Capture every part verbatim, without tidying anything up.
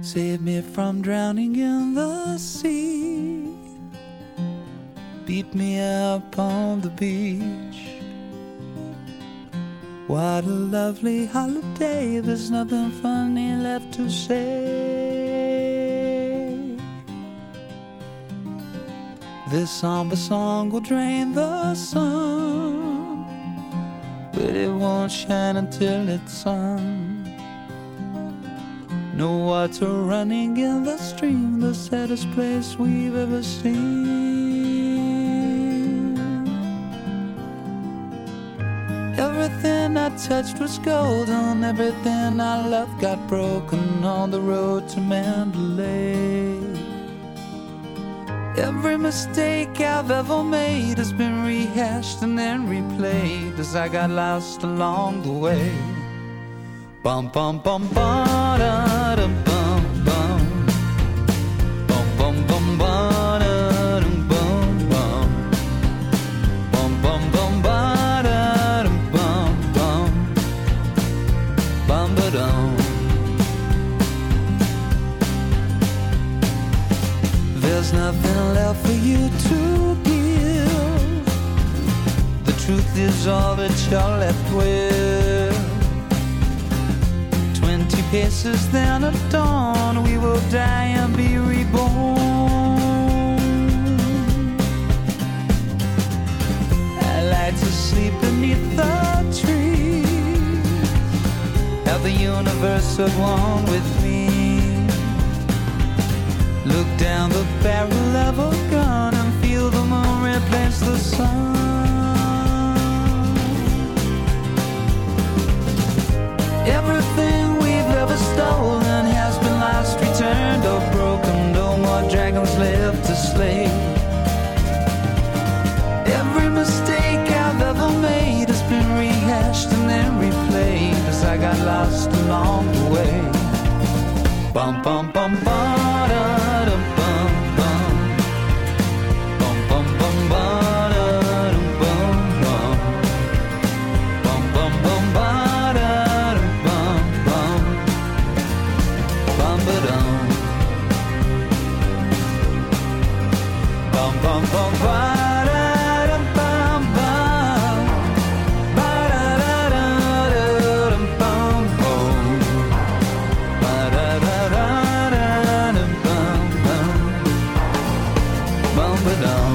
Save me from drowning in the sea. Beat me up on the beach. What a lovely holiday. There's nothing funny left to say. This somber song will drain the sun, but it won't shine until it's sung. No water running in the stream, the saddest place we've ever seen. Everything I touched was golden, everything I loved got broken on the road to Mandalay. Every mistake I've ever made has been rehashed and then replayed as I got lost along the way. Bum bum bum ba da dum bum bum. Bum bum bum ba da dum bum bum. Bum bum bum ba da dum bum bum. Bum ba dum. There's nothing left for you to give. The truth is all that you're left with. Twenty paces then at dawn, we will die and be reborn. I like to sleep beneath the trees, have the universe at one with me. Look down the barrel of a gun and feel the moon replace the sun. Everything we've ever stolen has been lost, returned or broken. No more dragons left to slay. Every mistake I've ever made has been rehashed and then replayed as I got lost along the way. Bum bum bum ba da dum bum bum. Bum bum bum ba da dum bum bum. Bum bum bum ba da dum bum bum. Bum ba dum. Bum bum bum ba da dum bum bum. Ba da da da dum bum bum. Ba da da da da dum bum bum. Bum ba dum.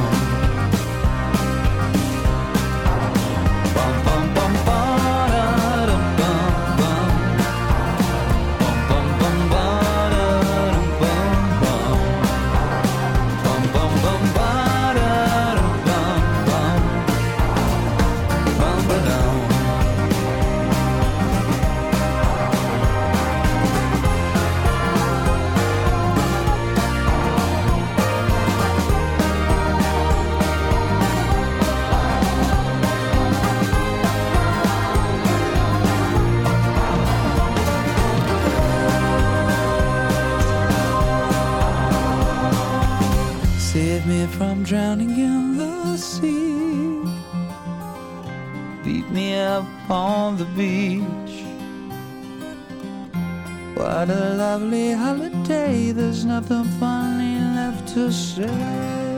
Bum bum bum ba da dum bum bum. Bum bum bum ba da dum bum bum. Bum bum bum ba da dum bum bum. Bum ba dum. Save me from drowning in the sea. Beat me up on the beach. What a lovely holiday. There's nothing funny left to say.